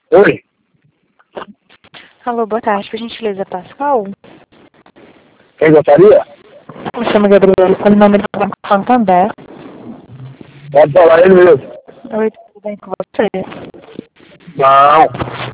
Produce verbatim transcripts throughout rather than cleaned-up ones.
Oi, Alô, boa tarde, por gentileza, Pascoal. quem gostaria? Me chamo Gabriela, pelo nome do Banco Santander. Pode falar ele mesmo. Oi, tudo bem com você? Não,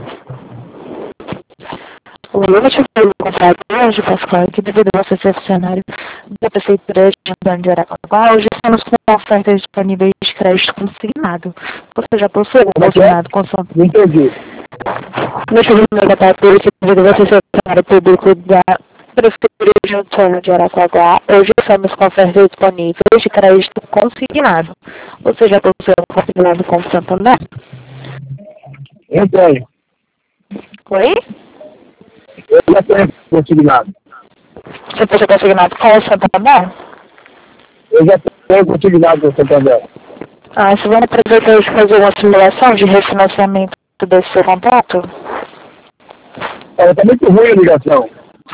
O eu te fiz contato hoje, Pascoal, que devido a você ser funcionário da Prefeitura de Antônio de Araquaguá, hoje estamos com ofertas disponíveis de crédito consignado. Você já possui um como é que é? consignado com São Não entendi. Me chamo Gabriela, que devido a você ser funcionário público da Prefeitura de Antônio de Araquaguá, hoje estamos com ofertas disponíveis de crédito consignado. Você já possui um consignado com o Santander? Eu tenho. Oi? Eu já tenho consignado. Você possui consignado com o Santander? Eu já tenho consignado com o Santander. Ah, você vai aproveitar de fazer uma simulação de refinanciamento desse seu contrato? Olha, tá muito ruim a ligação.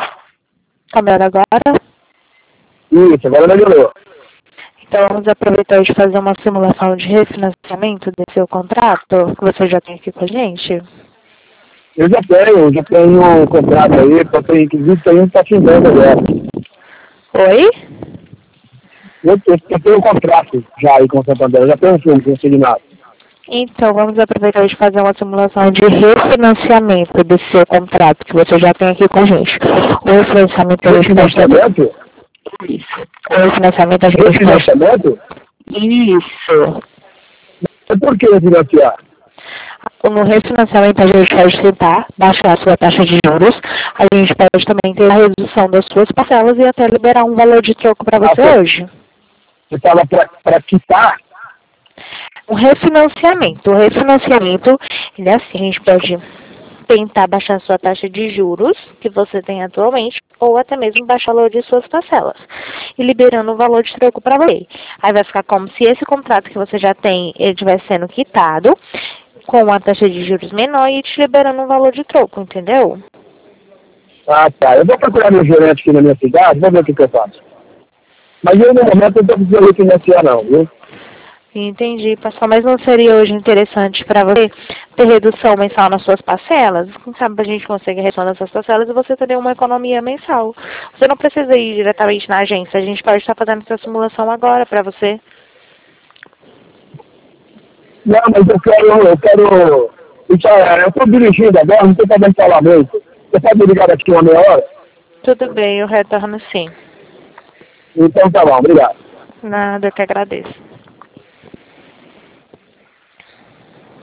Tá melhor agora? Isso, agora melhorou. Então vamos aproveitar de fazer uma simulação de refinanciamento desse seu contrato, que você já tem aqui com a gente. Eu já tenho, eu já tenho um contrato aí, só tem, inclusive tem um que tá findando agora. Oi? Eu, eu, eu tenho um contrato já aí com o Santander, eu já tenho um filme consignado. Então, vamos aproveitar de fazer uma simulação de refinanciamento desse seu contrato, que você já tem aqui com a gente. O refinanciamento a gente pode fazer... Refinanciamento? Isso. O refinanciamento a gente pode... Refinanciamento? Isso. Mas por que refinanciar? No refinanciamento a gente pode tentar baixar a sua taxa de juros, a gente pode também ter a redução das suas parcelas e até liberar um valor de troco para você Ah, hoje. você fala para quitar? O refinanciamento. O refinanciamento, ele é assim, a gente pode tentar baixar a sua taxa de juros que você tem atualmente, ou até mesmo baixar o valor de suas parcelas, e liberando o valor de troco para você. Aí vai ficar como se esse contrato que você já tem, ele estivesse sendo quitado, com uma taxa de juros menor e te liberando um valor de troco, entendeu? Ah, tá. Eu vou procurar meu gerente aqui na minha cidade, vou ver o que, que eu faço. Mas eu, no momento, eu não estou precisando refinanciar, não, viu? Entendi, pastor, mas não seria hoje interessante para você ter redução mensal nas suas parcelas? Quem sabe a gente consegue redução nas suas parcelas e você teria uma economia mensal. Você não precisa ir diretamente na agência, a gente pode estar fazendo essa simulação agora para você. Não, mas eu quero, eu quero... Isso, é, eu estou dirigindo agora, não estou podendo falar muito. Você pode me ligar daqui uma meia hora? Tudo bem, eu retorno sim. Então tá bom, obrigado. Nada, eu que agradeço.